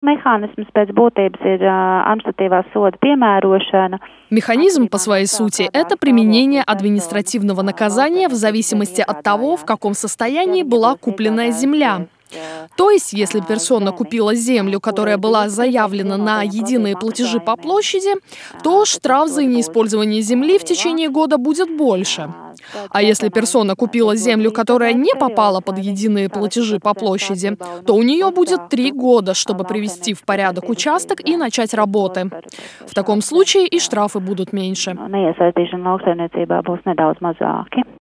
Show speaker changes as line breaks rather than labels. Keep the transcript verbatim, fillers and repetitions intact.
Mehānisms pēc būtības ir administratīvā soda piemērošana.
Механизм по своей сути – это применение административного наказания в зависимости от того, в каком состоянии была купленная земля. То есть, если персона купила землю, которая была заявлена на единые платежи по площади, то штраф за неиспользование земли в течение года будет больше. А если персона купила землю, которая не попала под единые платежи по площади, то у нее будет три года, чтобы привести в порядок участок и начать работы. В таком случае и штрафы будут меньше.